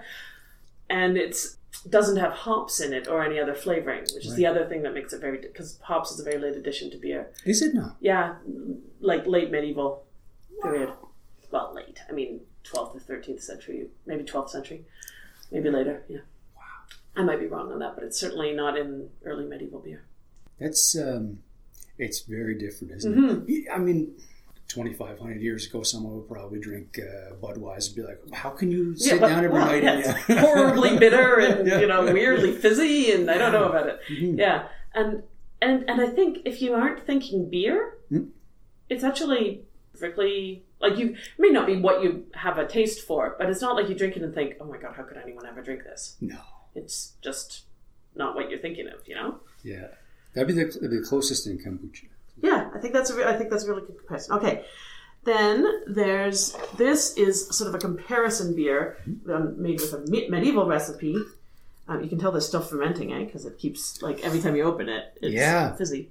and it's. Doesn't have hops in it or any other flavoring, which is right. the other thing that makes it very because hops is a very late addition to beer. Is it now? Yeah, like late medieval period. Well, late. I mean, twelfth or thirteenth century, maybe twelfth century, maybe later. Yeah. Wow. I might be wrong on that, but it's certainly not in early medieval beer. That's um, it's very different, isn't mm-hmm. it? I mean. twenty-five hundred years ago, someone would probably drink uh, Budweiser and be like, how can you sit yeah, down every well, night? Yeah, and, horribly bitter and, yeah. you know, weirdly fizzy and I don't know about it. Mm-hmm. Yeah. And, and, and I think if you aren't thinking beer, mm-hmm. it's actually perfectly, like you, it may not be what you have a taste for, but it's not like you drink it and think, oh my God, how could anyone ever drink this? No. It's just not what you're thinking of, you know? Yeah. That'd be the, that'd be the closest in kombucha. Yeah, I think that's a re- I think that's a really good comparison. Okay, then there's this is sort of a comparison beer um, made with a me- medieval recipe. Um, you can tell there's still fermenting, eh? Because it keeps like every time you open it, it's yeah. fizzy.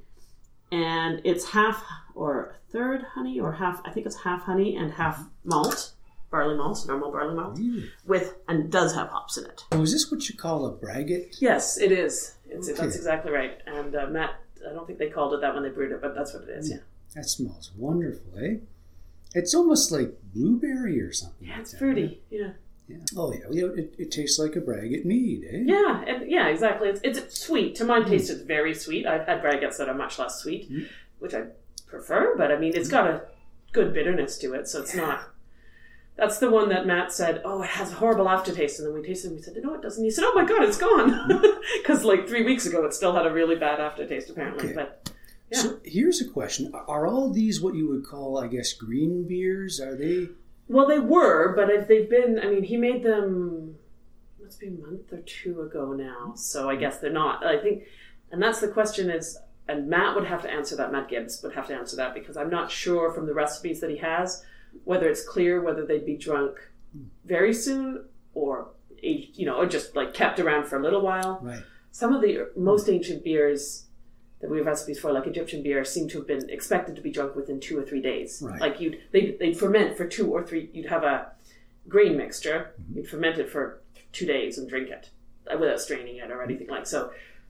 And it's half or a third honey or half. I think it's half honey and half malt, barley malt, normal barley malt, mm. with and does have hops in it. Oh, is this what you call a braggot? Yes, it is. It's, okay. That's exactly right. And uh, Matt. I don't think they called it that when they brewed it, but that's what it is, yeah. That smells wonderful, eh? It's almost like blueberry or something. Yeah, like it's that, fruity, right? yeah. yeah. Oh, yeah. You know, it, it tastes like a braggot mead, eh? Yeah, and, yeah, exactly. It's, it's sweet. To my mm. taste, it's very sweet. I've had braggots that are much less sweet, mm. which I prefer, but I mean, it's got a good bitterness to it, so it's yeah. not... That's the one that Matt said, oh, it has a horrible aftertaste. And then we tasted it and we said, no, it doesn't. He said, oh my God, it's gone. Because like three weeks ago, it still had a really bad aftertaste, apparently. Okay. But yeah. So here's a question. Are all these what you would call, I guess, green beers? Are they? Well, they were, but if they've been, I mean, he made them, must be a month or two ago now. So I guess they're not. I think, and that's the question is, and Matt would have to answer that, Matt Gibbs would have to answer that, because I'm not sure from the recipes that he has, whether it's clear whether they'd be drunk very soon or, you know, or just like kept around for a little while. Right. Some of the most ancient beers that we have recipes for, like Egyptian beer, seem to have been expected to be drunk within two or three days. Right. Like you'd they'd, they'd ferment for two or three. You'd have a grain mixture. Mm-hmm. You'd ferment it for two days and drink it without straining it or anything like so.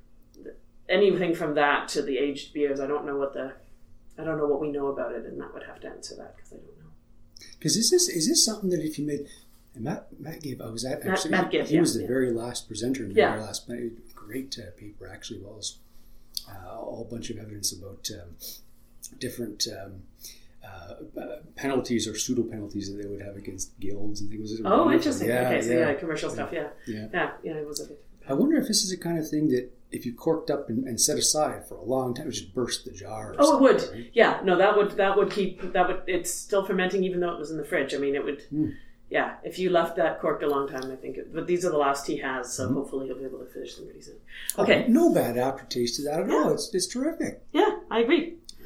Anything from that to the aged beers, I don't know what the I don't know what we know about it, and Matt would have to answer that because I don't know. Because is this is this something that if you made and Matt Matt Gibb, I was at actually Matt, Matt Gibb, he yeah, was the yeah. very last presenter in the yeah. very last great uh, paper actually was uh, a whole bunch of evidence about um, different um, uh, uh, penalties or pseudo penalties that they would have against guilds and things. Oh, interesting. Yeah, okay, so yeah, yeah, commercial yeah, stuff. Yeah, yeah, yeah, yeah. It was a bit. I wonder if this is the kind of thing that if you corked up and, and set aside for a long time, it would just burst the jar. Or oh, it would. Right? Yeah, no, that would that would keep that would. It's still fermenting even though it was in the fridge. I mean, it would. Mm. Yeah, if you left that corked a long time, I think. It, but these are the last he has, so mm-hmm. hopefully he'll be able to finish them pretty soon. Okay, oh, no bad aftertaste to that at yeah. all. It's it's terrific. Yeah, I agree.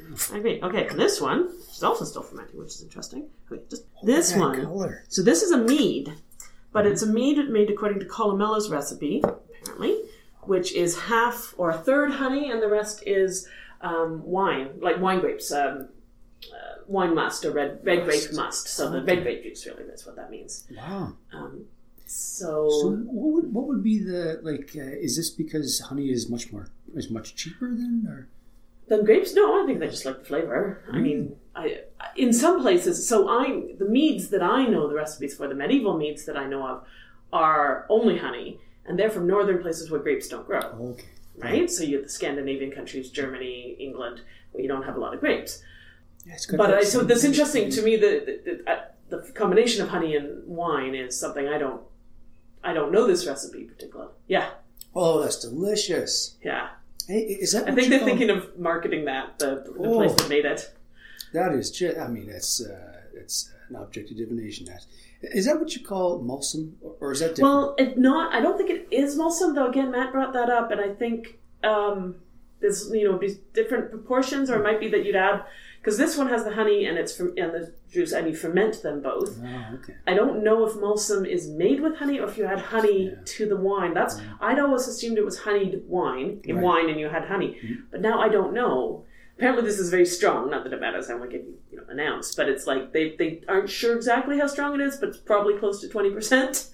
I agree. Okay, this one is also still fermenting, which is interesting. Okay, just this that one. color. So this is a mead, but it's a mead made according to Columella's recipe, apparently, which is half or a third honey, and the rest is um, wine, like wine grapes, um, uh, wine must or red red grape must. So the red grape juice really is what that means. Wow. Um, so, So what would, what would be the, like, uh, is this because honey is much more, is much cheaper than, or? Then grapes? No, I think they just like the flavor. I mean, I in some places. So I the meads that I know the recipes for, the medieval meads that I know of, are only honey, and they're from northern places where grapes don't grow. Okay. Right. So you have the Scandinavian countries, Germany, England, where you don't have a lot of grapes. Yeah, it's got But that I, so same- that's interesting to me. The the, the, uh, the combination of honey and wine is something I don't I don't know this recipe particularly. Yeah. Oh, that's delicious. Yeah. Hey, is that I what think you they're call- thinking of marketing that, the, the Oh. place that made it. That is just, I mean, it's uh, it's an object of divination. That is that what you call Mulsum, or, or is that different? Well, it not. I don't think it is Mulsum, though. Again, Matt brought that up, and I think um, there's you know be different proportions, or it might be that you'd add because this one has the honey and it's from and the juice, and you ferment them both. Oh, okay. I don't know if Mulsum is made with honey or if you add honey yeah. to the wine. That's I'd always assumed it was honeyed wine in Right. wine, and you had honey, Mm-hmm. but now I don't know. Apparently, this is very strong. Not that it matters. I won't give you, you know, an ounce, but it's like they, they aren't sure exactly how strong it is, but it's probably close to twenty percent.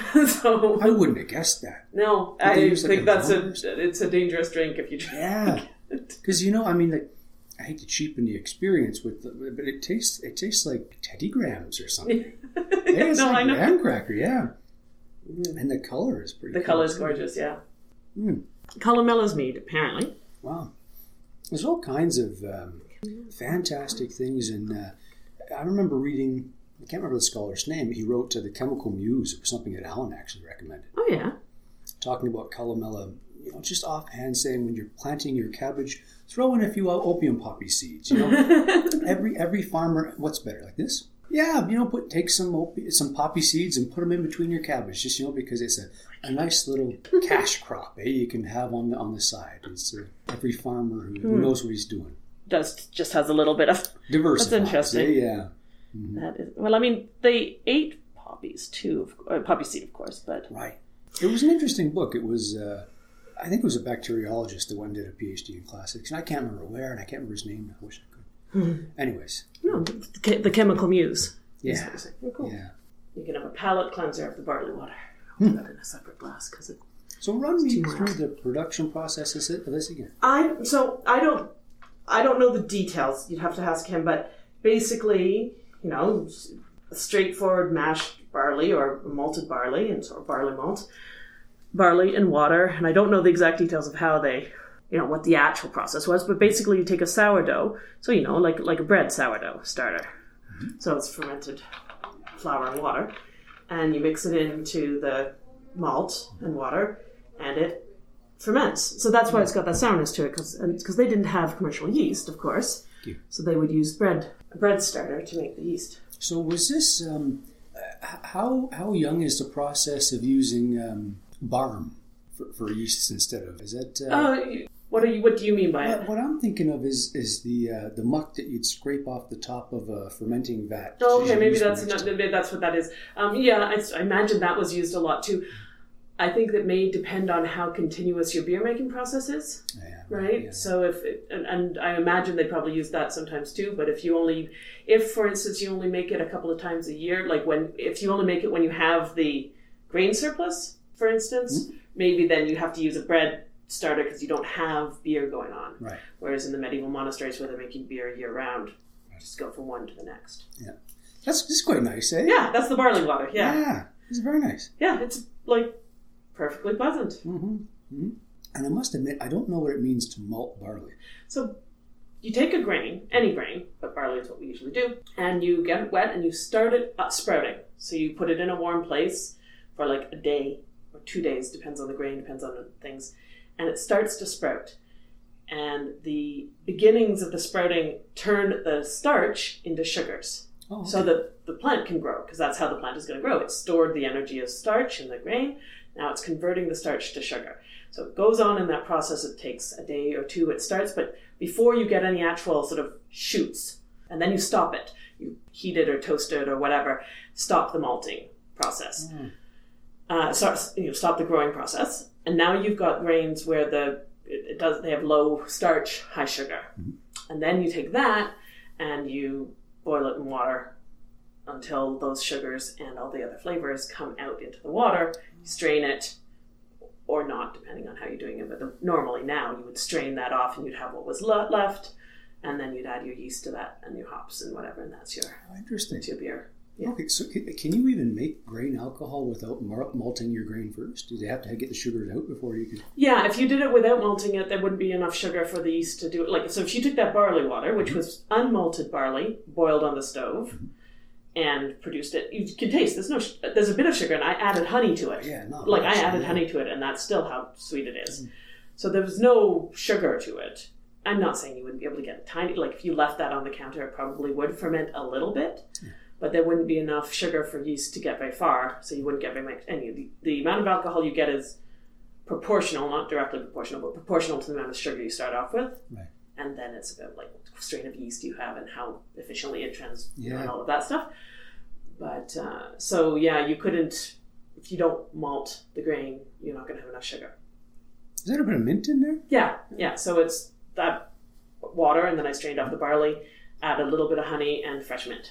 So I wouldn't have guessed that. no, Did they I use, like, think a that's a jar? it's a dangerous drink if you drink. Yeah, because you know, I mean, like, I hate to cheapen the experience with, the, but it tastes it tastes like Teddy Grahams or something. Hey, it's No, like I know. graham cracker, yeah. And the color is pretty. The cool. color's gorgeous, yeah. Mm. Columella's mead, apparently. Wow. There's all kinds of um, fantastic things. And uh, I remember reading, I can't remember the scholar's name, he wrote to the Chemical Muse. It was something that Alan actually recommended. Oh, yeah. Talking about Columella, you know, just offhand saying when you're planting your cabbage, throw in a few opium poppy seeds. You know, every every farmer, what's better, like this? Yeah, you know, put take some opi- some poppy seeds and put them in between your cabbage, just you know, because it's a, a nice little cash crop, eh? You can have on the on the side. It's uh, every farmer who, who Hmm. knows what he's doing. Does just has a little bit of Diversifies, That's interesting. eh? Yeah. Mm-hmm. That is, well, I mean, they ate poppies too, of, uh, poppy seed, of course, but Right. It was an interesting book. It was, uh, I think it was a bacteriologist that went and did a PhD in classics, and I can't remember where, and I can't remember his name. I wish I could. Hmm. Anyways. no, the, che- the Chemical Muse. is Yeah. what you're saying. Oh, cool. Yeah. You can have a palate cleanser of the barley water. I'll put that in a separate glass because it. So run me too through much. the production process of this again. I so I don't I don't know the details. You'd have to ask him, but basically, you know, straightforward mashed barley or malted barley and sort of barley malt, barley and water. And I don't know the exact details of how they, you know, what the actual process was. But basically, you take a sourdough, so you know, like like a bread sourdough starter. Mm-hmm. So it's fermented flour and water, and you mix it into the malt and water, and it ferments. So that's why it's got that sourness to it, because because they didn't have commercial yeast, of course. Yeah. So they would use bread a bread starter to make the yeast. So was this, um, h- how how young is the process of using um, barm for, for yeasts instead of, is that... Uh, Uh, what are you? What do you mean by what, it? what I'm thinking of is is the uh, the muck that you'd scrape off the top of a fermenting vat. Oh, to okay, maybe use that's next not, maybe that's what that is. Um, yeah, I, I imagine that was used a lot too. I think that may depend on how continuous your beer making process is, Yeah, right? yeah. So if it, and, and I imagine they probably use that sometimes too. But if you only, if for instance you only make it a couple of times a year, like when if you only make it when you have the grain surplus, for instance, Mm-hmm. maybe then you have to use a bread starter because you don't have beer going on. Right. Whereas in the medieval monasteries where they're making beer year round, you just go from one to the next. Yeah. That's, that's quite nice, eh? Yeah, that's the barley water. Yeah, Yeah, it's very nice. yeah, it's like perfectly pleasant. Mm-hmm. Mm-hmm. And I must admit, I don't know what it means to malt barley. So you take a grain, any grain, but barley is what we usually do, and you get it wet and you start it uh, sprouting. So you put it in a warm place for like a day or two days, depends on the grain, depends on the things, and it starts to sprout. And the beginnings of the sprouting turn the starch into sugars. Oh, okay. So that the plant can grow, because that's how the plant is going to grow. It's stored the energy of starch in the grain, Now it's converting the starch to sugar. So it goes on in that process. It takes a day or two. It starts, but before you get any actual sort of shoots, and then you stop it. You heat it or toast it or whatever. Stop the malting process. Mm. Uh, start, you know, stop the growing process. And now you've got grains where the it, it does they have low starch, high sugar. Mm-hmm. And then you take that and you boil it in water until those sugars and all the other flavors come out into the water. You strain it, or not, depending on how you're doing it. But the, normally now you would strain that off and you'd have what was le- left, and then you'd add your yeast to that and your hops and whatever, and that's your, oh, interesting. That's your beer. Yeah. Okay, so can you even make grain alcohol without malting your grain first? Do they have to get the sugars out before you can? Yeah, if you did it without malting it, there wouldn't be enough sugar for the yeast to do it. Like, so if you took that barley water, which mm-hmm. was unmalted barley, boiled on the stove, mm-hmm. and produced it, you can taste. There's no, there's a bit of sugar, and I added honey to it. Yeah, not like much, I added yeah. honey to it, and that's still how sweet it is. Mm-hmm. So there was no sugar to it. I'm not saying you wouldn't be able to get a tiny. Like if you left that on the counter, it probably would ferment a little bit. Yeah. But there wouldn't be enough sugar for yeast to get very far, so you wouldn't get very much. Any the, the amount of alcohol you get is proportional, not directly proportional, but proportional to the amount of sugar you start off with. Right. And then it's about like what strain of yeast you have and how efficiently it trans yeah. and all of that stuff. But uh, so yeah, you couldn't if you don't malt the grain, you're not going to have enough sugar. Is there a bit of mint in there? Yeah, yeah. So it's that water, and then I strained off the barley, add a little bit of honey and fresh mint.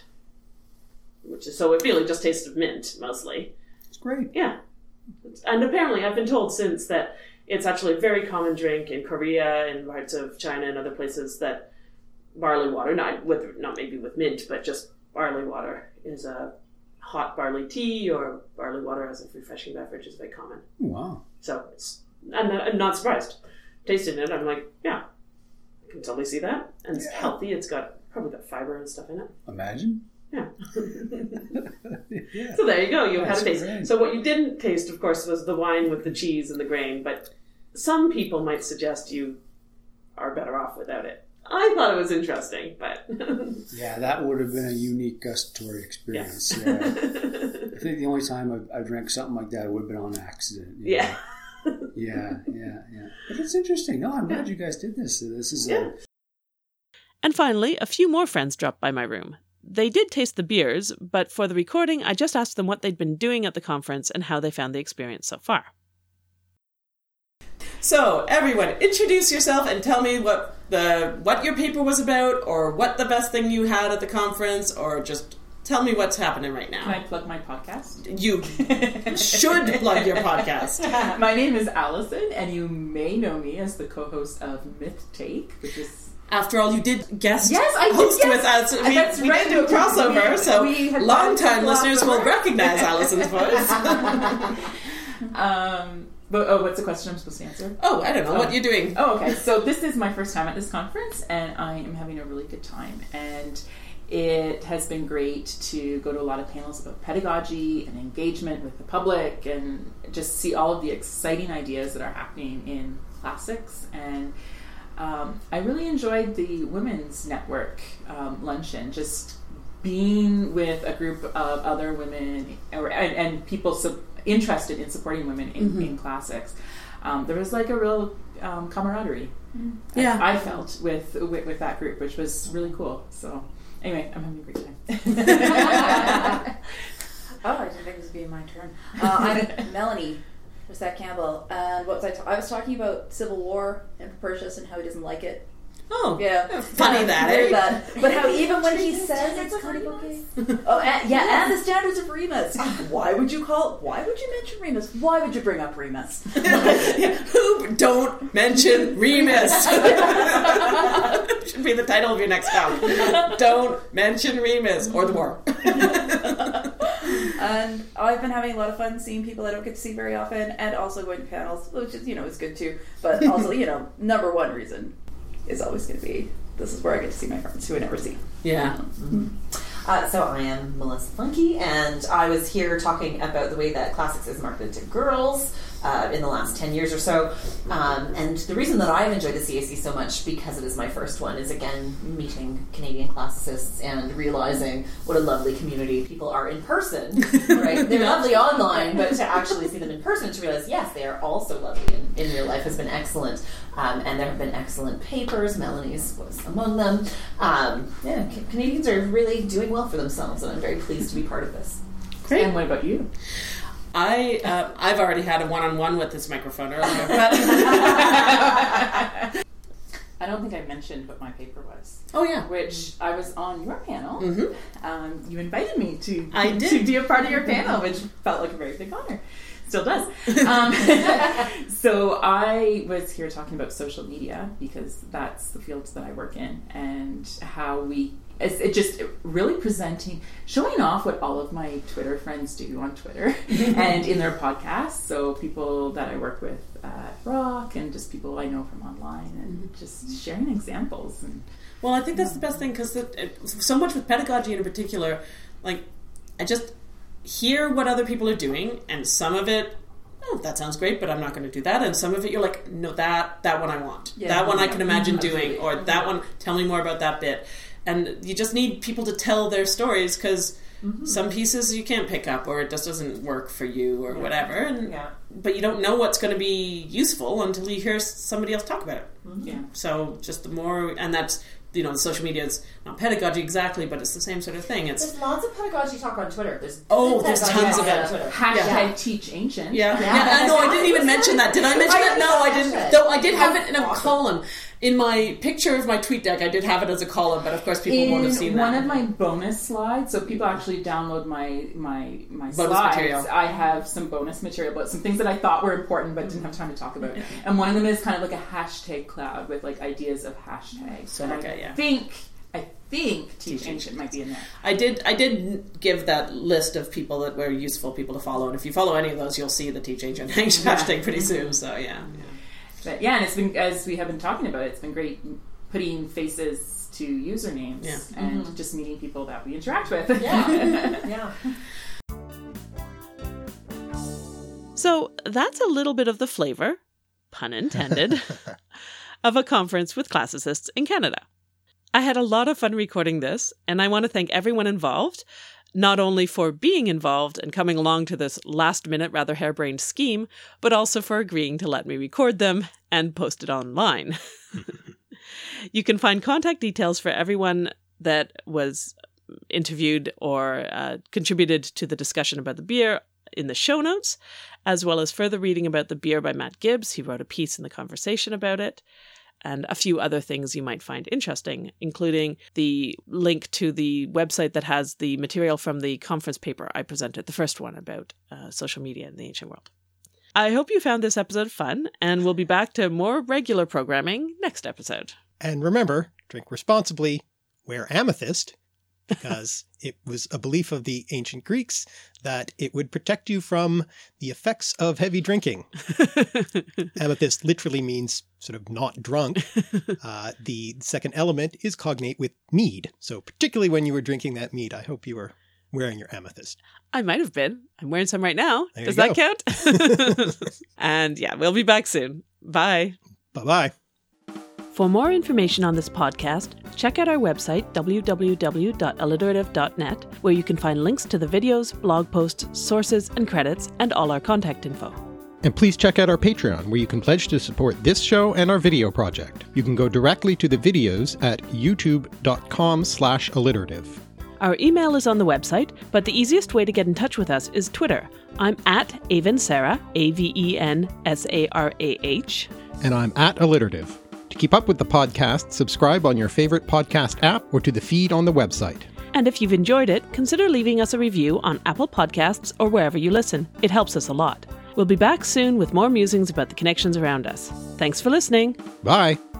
Which is so it really just tastes of mint mostly. It's great. Yeah, and apparently I've been told since that it's actually a very common drink in Korea and parts of China and other places that barley water, not with not maybe with mint, but just barley water is a hot barley tea or barley water as a refreshing beverage is very common. Wow. So it's I'm not, I'm not surprised. Tasting it, I'm like, yeah, I can totally see that, and it's yeah. healthy. It's got probably got fiber and stuff in it. Imagine. Yeah. yeah. So there you go. You That's had a taste. great. So what you didn't taste, of course, was the wine with the cheese and the grain. But some people might suggest you are better off without it. I thought it was interesting, but yeah, that would have been a unique gustatory experience. Yeah. yeah. I think the only time I've, I've drank something like that would have been on accident. you yeah. know. yeah, yeah, yeah. But it's interesting. No, I'm glad you guys did this. This is. Yeah. A... And finally, a few more friends dropped by my room. They did taste the beers, but for the recording, I just asked them what they'd been doing at the conference and how they found the experience so far. So, everyone, introduce yourself and tell me what the what your paper was about, or what the best thing you had at the conference, or just tell me what's happening right now. Can I plug my podcast? You should plug your podcast. My name is Allison, and you may know me as the co-host of Myth Take, which is... After all, you did guest yes, I did, host yes. with us. We, That's we right. did do a crossover, We- so we had long-time done a listeners will crossover. recognize Allison's voice. um, but, oh, what's the question I'm supposed to answer? Oh, I don't know. Oh. What you're doing. Oh, okay. So this is my first time at this conference, and I am having a really good time. And it has been great to go to a lot of panels about pedagogy and engagement with the public, and just see all of the exciting ideas that are happening in classics. And um, I really enjoyed the Women's Network um, luncheon, just being with a group of other women or, and, and people sub- interested in supporting women in, mm-hmm. in classics. Um, there was like a real um, camaraderie. Yeah, I, I felt with, with with that group, which was really cool. So anyway, I'm having a great time. Oh, I didn't think it was being my turn. Uh, I'm Melanie Rosette Campbell, and what was I? Ta- I was talking about Civil War and Propertius and how he doesn't like it. Oh, yeah, funny yeah, that, very eh? bad. But how even when he says it's kind of okay. Oh, and, yeah, and the standards of Remus. Why would you call? Why would you mention Remus? Why would you bring up Remus? Who don't mention Remus? Should be the title of your next film. Don't mention Remus or the war. And I've been having a lot of fun seeing people I don't get to see very often, and also going to panels, which is, you know, is good too. But also, you know, number one reason is always going to be this is where I get to see my friends who I never see. Yeah. Mm-hmm. Uh, so I am Melissa Funky, and I was here talking about the way that classics is marketed to girls, uh, in the last ten years or so. Um, and the reason that I've enjoyed the C A C so much, because it is my first one, is again meeting Canadian classicists and realizing what a lovely community people are in person. Right? They're lovely online, but to actually see them in person, to realize, yes, they are also lovely in, in real life has been excellent. Um, and there have been excellent papers. Melanie's was among them. Um, yeah, C- Canadians are really doing well for themselves, and I'm very pleased to be part of this. Great. And what about you? I uh, I've already had a one-on-one with this microphone earlier, but I don't think I mentioned what my paper was. Oh yeah, which I was on your panel. Mm-hmm. Um, you invited me to I did. to be a part of your panel, which felt like a very big honor. Still does. Um, so I was here talking about social media because that's the field that I work in, and how we, it's, it just really presenting, showing off what all of my Twitter friends do on Twitter and in their podcasts. So people that I work with at Rock and just people I know from online, and just sharing examples. And well, I think that's the best thing, because so much with pedagogy in particular, like I just hear what other people are doing, and some of it, oh, that sounds great, but I'm not going to do that. And some of it, you're like, no, that that one I want. Yeah, that one I can imagine mm-hmm. doing, or that one, tell me more about that bit. And you just need people to tell their stories, because mm-hmm. some pieces you can't pick up, or it just doesn't work for you, or yeah. whatever. And yeah. But you don't know what's going to be useful until you hear somebody else talk about it. Mm-hmm. Yeah. So just the more, and that's, you know, social media is not pedagogy exactly, but it's the same sort of thing. It's There's lots of pedagogy talk on Twitter. There's oh, there's tons of it. Hashtag yeah. Teach Ancient. Yeah, yeah. yeah. I know. I didn't even mention that. Did I mention that? No, I didn't. Though I did have it in a column. In my picture of my tweet deck, I did have it as a column, but of course people in won't have seen that. One of my bonus slides, so people actually download my my my bonus slides. Material. I have some bonus material about some things that I thought were important but didn't have time to talk about. And one of them is kind of like a hashtag cloud with like ideas of hashtags. So and okay, I yeah. think I think Teach Ancient might be in there. I did I did give that list of people that were useful people to follow, and if you follow any of those, you'll see the Teach Ancient hashtag pretty soon. So yeah. yeah. But yeah, and it's been, as we have been talking about, it's been great putting faces to usernames yeah. and mm-hmm. just meeting people that we interact with. Yeah, yeah. So that's a little bit of the flavor, pun intended, of a conference with classicists in Canada. I had a lot of fun recording this, and I want to thank everyone involved, not only for being involved and coming along to this last-minute, rather harebrained scheme, but also for agreeing to let me record them and post it online. You can find contact details for everyone that was interviewed or uh, contributed to the discussion about the beer in the show notes, as well as further reading about the beer by Matt Gibbs. He wrote a piece in the conversation about it, and a few other things you might find interesting, including the link to the website that has the material from the conference paper I presented, the first one about uh, social media in the ancient world. I hope you found this episode fun, and we'll be back to more regular programming next episode. And remember, drink responsibly, wear amethyst, because it was a belief of the ancient Greeks that it would protect you from the effects of heavy drinking. Amethyst literally means sort of not drunk. Uh, the second element is cognate with mead. So particularly when you were drinking that mead, I hope you were wearing your amethyst. I might have been. I'm wearing some right now. There Does you that count? And yeah, we'll be back soon. Bye. Bye-bye. For more information on this podcast, check out our website, w w w dot alliterative dot net, where you can find links to the videos, blog posts, sources, and credits, and all our contact info. And please check out our Patreon, where you can pledge to support this show and our video project. You can go directly to the videos at youtube dot com slash alliterative. Our email is on the website, but the easiest way to get in touch with us is Twitter. I'm at Avensarah, A V E N S A R A H. And I'm at alliterative. To keep up with the podcast, subscribe on your favorite podcast app or to the feed on the website. And if you've enjoyed it, consider leaving us a review on Apple Podcasts or wherever you listen. It helps us a lot. We'll be back soon with more musings about the connections around us. Thanks for listening. Bye.